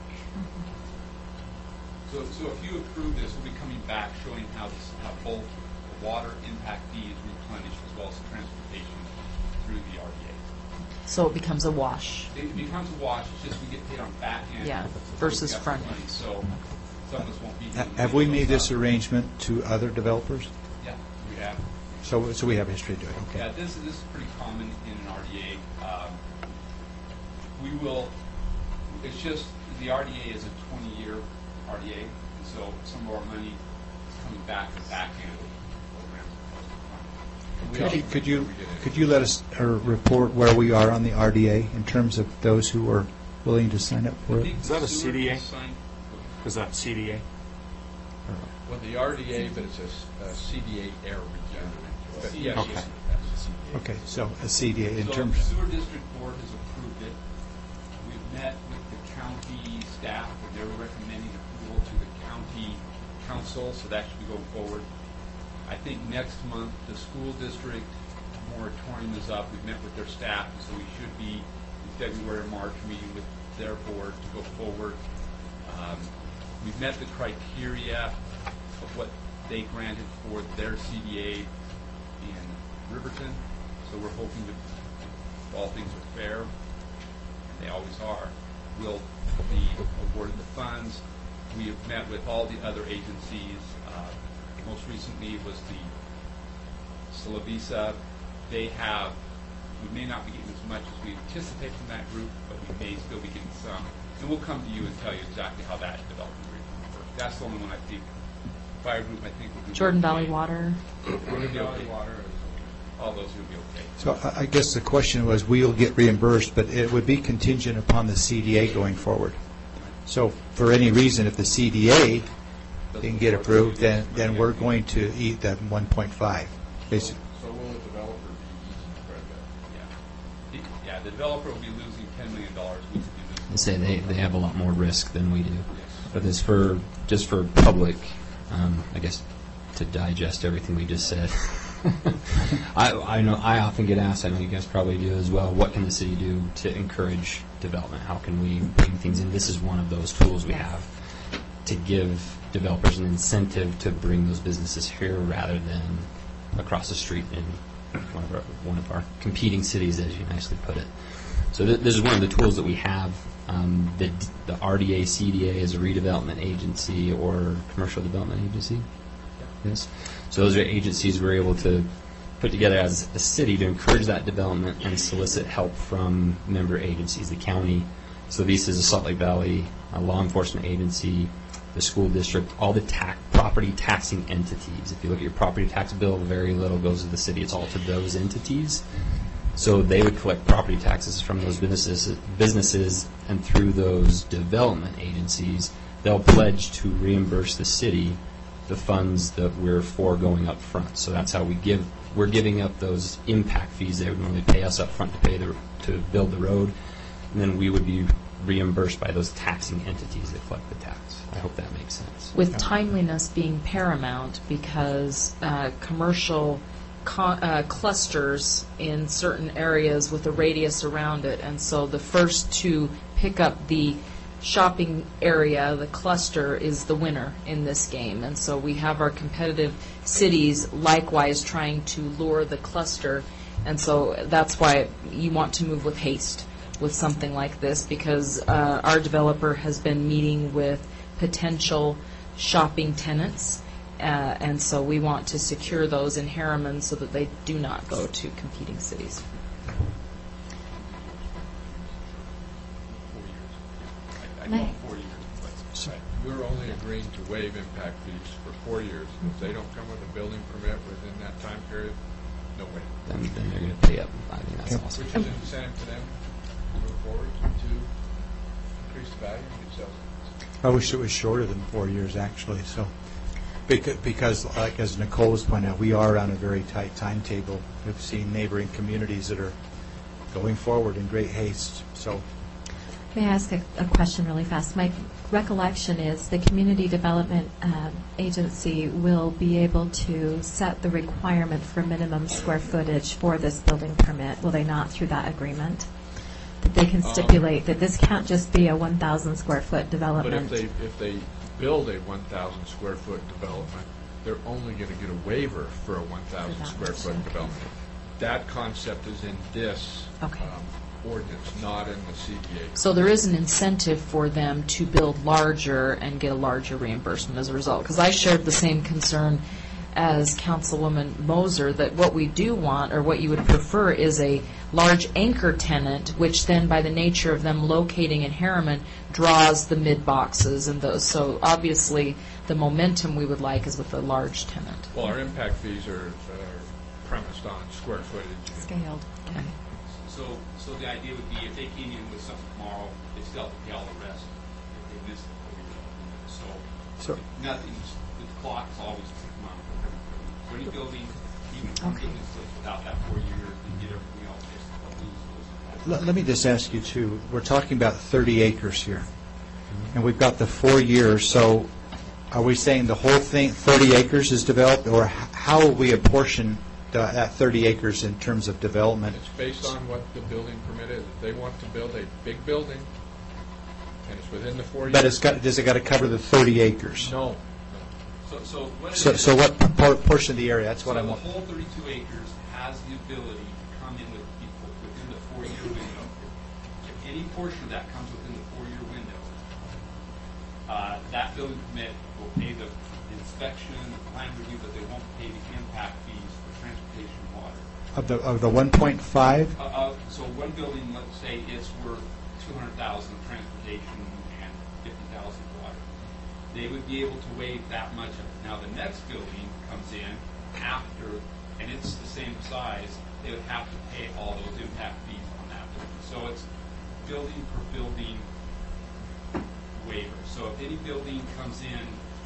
So, so if you approve this, we'll be coming back showing how this, how both the water impact fee is replenished as well as the transportation through the R D A. So it becomes a wash. It becomes a wash, it's just we get paid on back end. Yeah, before we versus get the front money. end. So some of us won't be. Ha- doing Have we those made this up. arrangement to other developers? Yeah, we have. So, so we have history to do it, okay. Yeah, this, this is pretty common in an R D A. Um, we will, it's just, the R D A is a twenty-year R D A, and so some of our money is coming back to back end of the program. Could you, could you, could you let us uh, report where we are on the R D A in terms of those who are willing to sign up for it? Is that a C D A? Is that C D A? Well, the R D A, but it's a s- a C D A air regenerator. But yes, Okay. yes, that's a C D A. Okay, so a C D A in So terms, the sewer district board has approved it. We've met with the county staff, and they're recommending approval to the county council, so that should be going forward. I think next month, the school district moratorium is up. We've met with their staff, so we should be in February or March meeting with their board to go forward. Um, We've met the criteria of what they granted for their C D A. in Riverton. So we're hoping to, if all things are fair, and they always are, we'll be awarded the funds. We have met with all the other agencies. Uh, most recently was the Slavisa. They have, we may not be getting as much as we anticipate from that group, but we may still be getting some. And we'll come to you and tell you exactly how that development agreement works. That's the only one I think, fire group, I think would be Jordan okay. Valley Water. Jordan Valley Water, all those would be okay. So I- I guess the question was, we'll get reimbursed, but it would be contingent upon the C D A going forward. So for any reason, if the C D A didn't get approved, then, then we're going to eat that one point five, basically. So will the developer be easy to spread that? Yeah. The- Yeah, the developer will be losing ten million dollars. We could be losing. I say they, they have a lot more risk than we do. But this for just for public, um, I guess, to digest everything we just said. I, I know I often get asked, I know you guys probably do as well, what can the city do to encourage development? How can we bring things in? This is one of those tools we have to give developers an incentive to bring those businesses here rather than across the street in one of our, one of our competing cities, as you nicely put it. So th- this is one of the tools that we have. Um, the, the R D A, C D A is a redevelopment agency or commercial development agency. Yes. So those are agencies we're able to put together as a city to encourage that development and solicit help from member agencies. The county, Slavisa is a Salt Lake Valley a law enforcement agency, the school district, all the tax, property taxing entities. If you look at your property tax bill, very little goes to the city. It's all to those entities. So they would collect property taxes from those businesses, businesses, and through those development agencies, they'll pledge to reimburse the city the funds that we're foregoing up front. So that's how we give. We're giving up those impact fees. They would normally pay us up front to pay the to build the road, and then we would be reimbursed by those taxing entities that collect the tax. I hope that makes sense. With timeliness being paramount, because uh, commercial co- uh, clusters in certain areas with a radius around it, and so the first to pick up the shopping area, the cluster, is the winner in this game. And so we have our competitive cities likewise trying to lure the cluster, and so that's why you want to move with haste with something like this, because uh, our developer has been meeting with potential shopping tenants, uh, and so we want to secure those in Harriman so that they do not go to competing cities. I May- know four years. but- We're only agreeing to waive impact fees for four years. If they don't come with a building permit within that time period, no way. Then, then they're going to pay up. I think that's Yep. awesome. Which is an incentive to them to move forward to increase the value and get sales. I wish it was shorter than four years, actually, so. Because, because, like as Nicole was pointing out, we are on a very tight timetable. We've seen neighboring communities that are going forward in great haste, so. May I ask a, a question really fast? My recollection is the Community Development um, Agency will be able to set the requirement for minimum square footage for this building permit, will they not, through that agreement? That they can Um, stipulate that this can't just be a one thousand square foot But development? if they, if they build a one thousand square foot development, they're only going to get a waiver for a one thousand that square much, foot okay. development. That concept is in this Okay. um, ordinance, not in the C D A. So there is an incentive for them to build larger and get a larger reimbursement as a result. Because I shared the same concern as Councilwoman Moser, that what we do want, or what you would prefer, is a large anchor tenant, which then, by the nature of them locating in Harriman, draws the mid-boxes and those. So obviously, the momentum we would like is with a large tenant. Well, our impact fees are are premised on square footage. Scaled. Okay. So, so the idea would be if they came in with something tomorrow, they still have to pay all the rest if they missed it. So, So- nothing's, the clock is always ticking on. For any building, even one Okay. building slips without that four years, they get everything else, they still lose, lose. Let, let me just ask you too, we're talking about thirty acres here, and we've got the four years, so are we saying the whole thing, thirty acres is developed, or h- how will we apportion the- that thirty acres in terms of development? It's based on what the building permit is. If they want to build a big building, and it's within the four years. But it's got, does it got to cover the thirty acres? No, no. So, so what it So, is- so what por- portion of the area? That's what so I the want. whole thirty-two acres has the ability to come in with people within the four-year window. If any portion of that comes within the four-year window, uh, that building permit will pay the inspection, the plan review, but they won't pay the impact fees for transportation and water. Of the, of the one point five? Uh, uh, so one building, let's say, is worth two hundred thousand transportation and fifty thousand water. They would be able to waive that much of it. Now, the next building comes in after, and it's the same size, they would have to pay all those impact fees on that building. So it's building per building waiver. So if any building comes in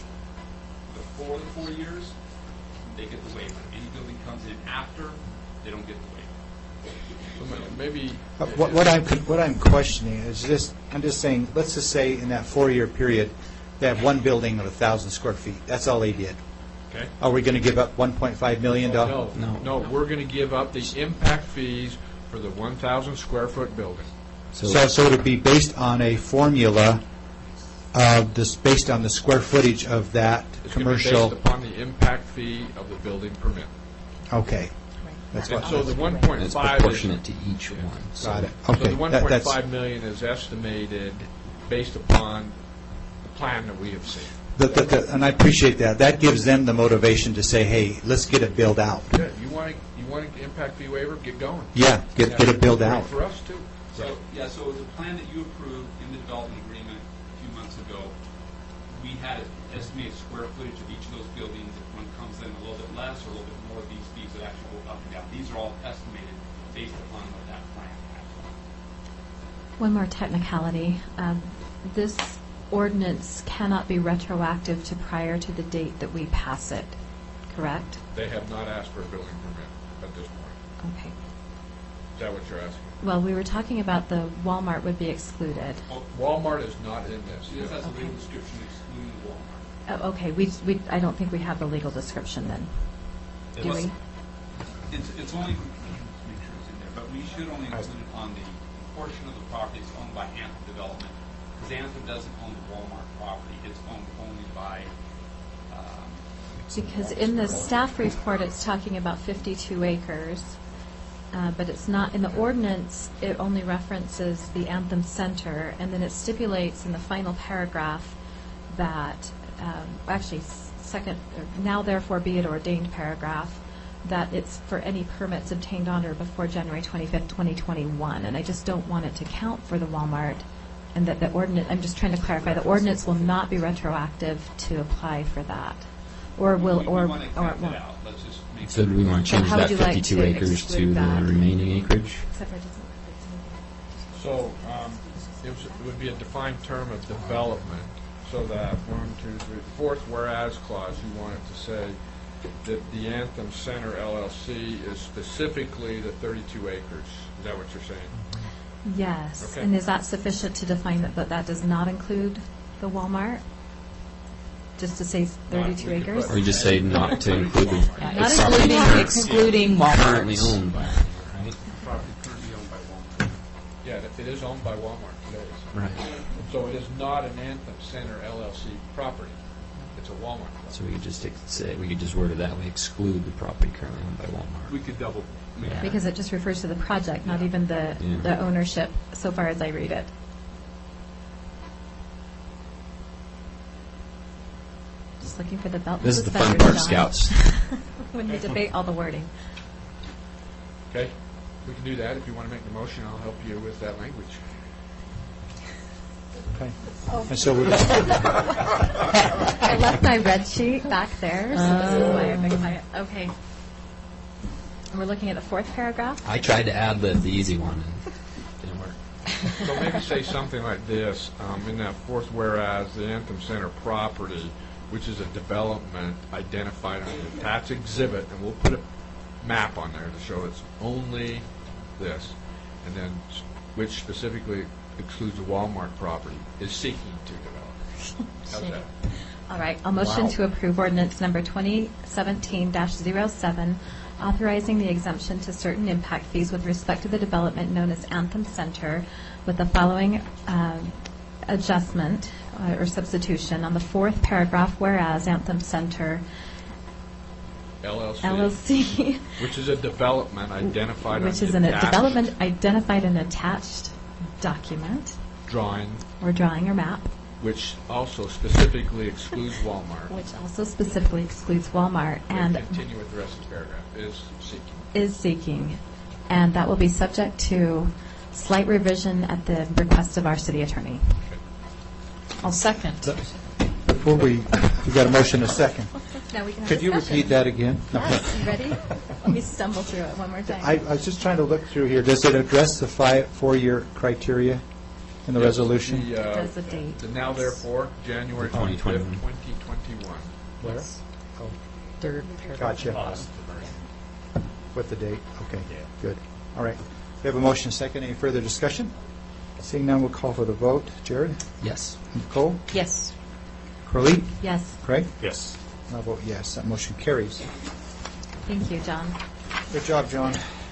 before the four years, they get the waiver. Any building comes in after, they don't get the waiver. So ma- maybe. Uh, What, what I'm, con- what I'm questioning is just, I'm just saying, let's just say in that four-year period, they have one building of a thousand square feet. That's all they did. Okay. Are we going to give up one point five million dollars? No, no, we're going to give up the impact fees for the one thousand square foot building. So, so it'd be based on a formula, uh, this, based on the square footage of that It's going to be commercial. based upon the impact fee of the building permit. Okay. That's And what. so the one point It's five. proportionate to each one. so- Got it. So Okay. the one that- point that's- five million is estimated based upon the plan that we have seen. the- the- the- And I appreciate that. That gives them the motivation to say, hey, let's get it built out. Good. You want to, you want an impact fee waiver? Get going. Yeah, get, get it built Great out. For us too. So, yeah, so the plan that you approved in the development agreement a few months ago, we had an estimated square footage of each of those buildings. If one comes in a little bit less or a little bit more, these fees would actually go up and down. These are all estimated based upon what that plan has. One more technicality. Um, This ordinance cannot be retroactive to prior to the date that we pass it, correct? They have not asked for a building permit at this point. Okay. Is that what you're asking? Well, we were talking about the Walmart would be excluded. Walmart is not in this. This has a legal description excluding Walmart. Oh, okay, we, we, I don't think we have the legal description then. Do we? It's, it's only, let me make sure it's in there, but we should only include it on the portion of the property that's owned by Anthem Development, because Anthem doesn't own the Walmart property, it's owned only by, um, Because in the staff report, it's talking about fifty-two acres, uh, but it's not, in the ordinance, it only references the Anthem Center, and then it stipulates in the final paragraph that, um, actually, s- second, or now therefore be it ordained paragraph, that it's for any permits obtained on or before January twenty-fifth, twenty twenty-one, and I just don't want it to count for the Walmart, and that the ordinance, I'm just trying to clarify, the ordinance will not be retroactive to apply for that. Or will, we, or, we want to or it count won't. that out. Let's just make So do we want to So change how would that you like fifty-two to acres to exclude the that? remaining acreage? Except for it doesn't- So um, it was- it would be a defined term of development, so that one, two, three, fourth whereas clause, you want it to say that the Anthem Center L L C is specifically the thirty-two acres. Is that what you're saying? Yes, Okay. and is that sufficient to define that, that that does not include the Walmart? Just to say thirty-two we could acres? put- Or you just say not to include the Yeah, Not the property Excluding, excluding currently Walmart. owned by, right? property currently owned by Walmart. Yeah, it- it is owned by Walmart today. Right. So it is not an Anthem Center L L C property. It's a Walmart property. So we could just ex- say, we could just word it that way, exclude the property currently owned by Walmart. We could double, make Yeah. Because it just refers to the project, not even the, Yeah. the ownership, so far as I read it. Just looking for the belt. This is the fun suspenders, part, John. Scouts. When we debate all the wording. Okay, we can do that. If you want to make the motion, I'll help you with that language. Okay. And so we're, I left my red sheet back there, so this is why I've been quiet. Okay. And we're looking at the fourth paragraph? I tried to add the, the easy one and didn't work. So maybe say something like this, um, in that fourth whereas, the Anthem Center property, which is a development identified on the attached exhibit, and we'll put a map on there to show it's only this, and then s- which specifically excludes the Walmart property, is seeking to develop. How's that? All right, I'll motion Wow. to approve ordinance number twenty seventeen dash zero seven, authorizing the exemption to certain impact fees with respect to the development known as Anthem Center, with the following um, adjustment. uh, or substitution. On the fourth paragraph, whereas Anthem Center L L C. L L C, Which is a development identified on which is an the a attached development identified in an attached document drawing, or drawing or map, which also specifically excludes Walmart. which also specifically excludes Walmart and Continue with the rest of the paragraph, is seeking. is seeking, and that will be subject to slight revision at the request of our city attorney. I'll second. Before we, we got a motion a second. Now we can have Could you discussion. repeat that again? No. Yes, you ready? Let me stumble through it one more time. I, I was just trying to look through here. Does it address the five, four-year criteria in the resolution? The, uh, Does the date. the now therefore, January twenty twenty-fifth, twenty-one. twenty twenty-one. Where? Oh, Third paragraph. gotcha. With the date? Okay, good. All right. We have a motion second. Any further discussion? Seeing none, we'll call for the vote. Jared? Yes. Nicole? Yes. Curly? Yes, Craig? Yes. I vote yes. That motion carries. thank you, John. Good job, John.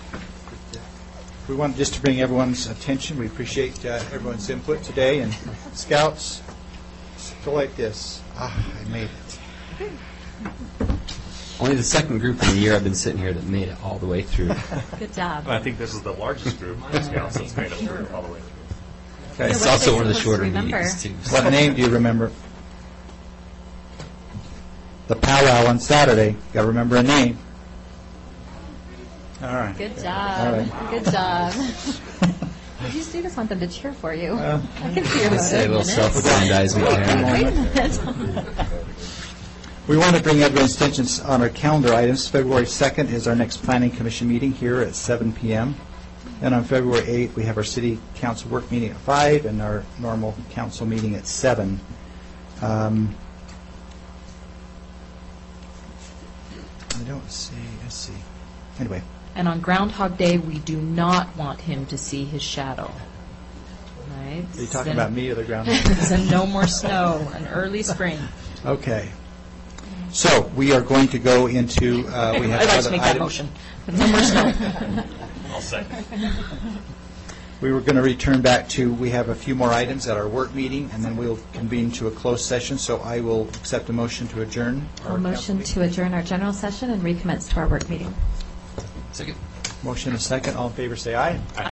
We wanted just to bring everyone's attention. We appreciate uh, everyone's input today. And Scouts, go like this. Ah, I made it. Only the second group in the year I've been sitting here that made it all the way through. Good job. I think this is the largest group of scouts that's made it through all the way through. Okay. It's what are also they one of the supposed to shorter remember? meetings, too. What name do you remember? The powwow on Saturday. Got to remember a name. All right. Good All job. right. Good job. You just, you just want them to cheer for you. Uh, I can see your Let's say a motive little in it. self-aggrandizement there. Wait a minute. We want to bring everyone's attention on our calendar items. February second is our next Planning Commission meeting here at seven p.m. And on February eighth, we have our City Council work meeting at five and our normal council meeting at seven. Um, I don't see, let's see. Anyway, And on Groundhog Day, we do not want him to see his shadow. Right? are you talking Then- about me or the ground? Then no more snow, an early spring. Okay. So we are going to go into, uh, we have I'd like other to make that items. motion. No more snow. I'll second. We were going to return back to, we have a few more items at our work meeting, and then we'll convene to a closed session. So I will accept a motion to adjourn. our A motion council to adjourn our general session and recommence to our work meeting. Second. meeting. Motion a second. All in favor, say aye.